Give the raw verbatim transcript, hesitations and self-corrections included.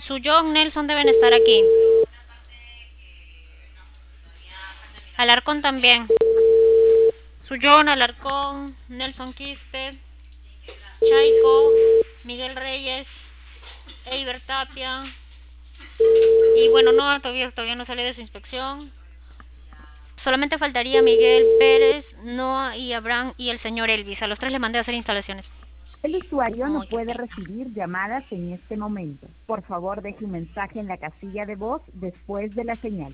John, Nelson deben estar aquí. Alarcón también. John, Alarcón, Nelson Quispe, Chaico, Miguel Reyes, Eiber Tapia. Y bueno, no, todavía, todavía no sale de su inspección. Solamente faltaría Miguel Pérez, Noah y Abraham y el señor Elvis. A los tres le mandé a hacer instalaciones. El usuario no Ay, qué puede pena. recibir llamadas en este momento. Por favor, deje un mensaje en la casilla de voz después de la señal.